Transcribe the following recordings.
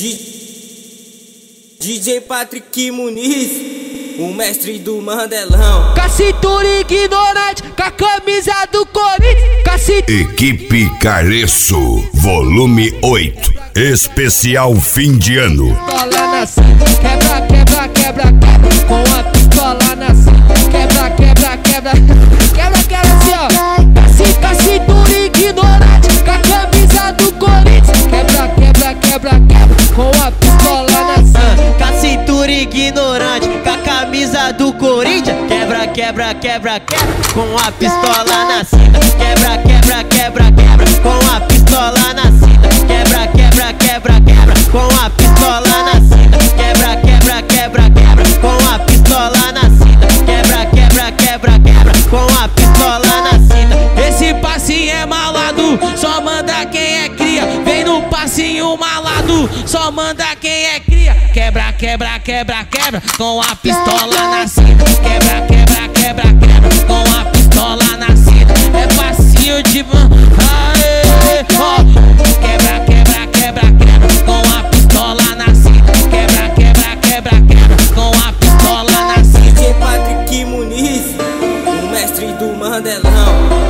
DJ Patrick Muniz, o mestre do Mandelão. Com a cintura ignorante, com a camisa do Corinthians. Equipe Careço, volume 8, especial fim de ano. Pistola na cinta, quebra, quebra, quebra, quebra. Com a pistola na cinta, quebra, quebra, quebra. Quebra, quebra assim, ó. Com a cintura ignorante, com a camisa do Corinthians. Quebra, quebra, quebra, quebra. Com a pistola na cinta. Com a cintura ignorante, com a camisa do Corinthians. Quebra, quebra, quebra, quebra. Com a pistola na cinta. Quebra, quebra, quebra, quebra. Com a pistola na cinta. Quebra, quebra, quebra, quebra. Com a pistola na cinta. Quebra, quebra, quebra, quebra. Com a pistola na cinta. Quebra, quebra, quebra, quebra. Com a pistola na cinta. Esse passinho é malado, só manda quem é cria. Vem no passinho malado, só manda quem é cria. Quebra, quebra, quebra, quebra. Com a pistola na cinta. Quebra, quebra, quebra, quebra. Com a pistola na cinta. É passinho de aê, ó. Quebra, quebra, quebra, quebra. Com a pistola na cinta. Quebra, quebra, quebra, quebra. Com a pistola na cinta. DJ Patrick Muniz, o mestre do Mandelão.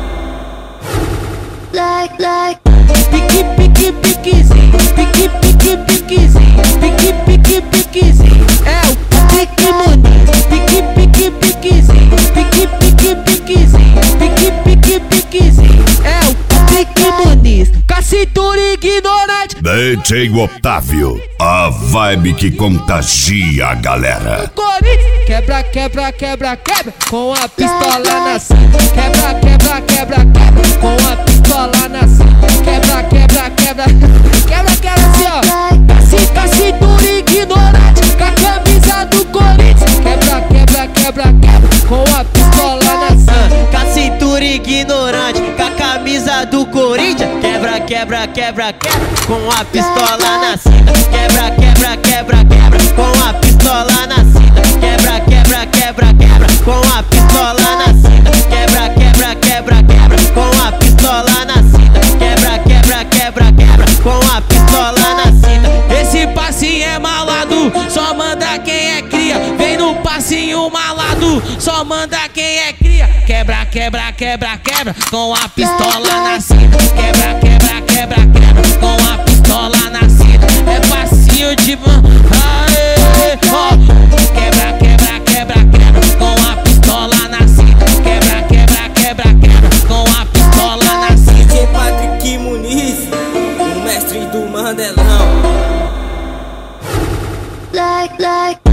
Pique, pique, piquezinho. Pique, pique, piquezinho. Pique, pique, piquezinho. É o Patrick Muniz. Pique, pique, piquezinho. Pique, pique, piquezinho. Pique, pique, piquezinho. É o Patrick Muniz. Com a cintura ignorante. DJ Otávio, a vibe que contagia a galera. Corinthians. Quebra, quebra, quebra, quebra. Com a pistola na cinta. Quebra, quebra, quebra, quebra. Com a pistola na cinta. Quebra, quebra, quebra. Quebra, quebra assim, ó. Com a cintura ignorante, com a camisa do Corinthians. Quebra, quebra, quebra, quebra. Com a pistola na cinta. Com a cintura ignorante, com a camisa do Corinthians. Quebra, quebra, quebra, quebra. Com a pistola na cinta. Quebra, quebra, quebra, quebra. Com a pistola na cinta. Quebra, quebra, quebra, quebra. Com a pistola na cinta. Quebra, quebra, quebra, quebra. Com a pistola na cinta. Quebra, quebra, quebra, quebra. Com a pistola na cinta. Esse passinho é malado, só manda quem é cria. Vem no passinho malado, só manda quem é cria. Quebra, quebra, quebra, quebra. Com a pistola na cinta. Quebra, quebra, quebra, quebra. Com a pistola na cinta. É passinho de aê, ó. Quebra, quebra, quebra, quebra. Com a pistola na cinta. Quebra, quebra, quebra, quebra. Com a pistola na cinta. DJ Patrick Muniz, o mestre do Mandelão.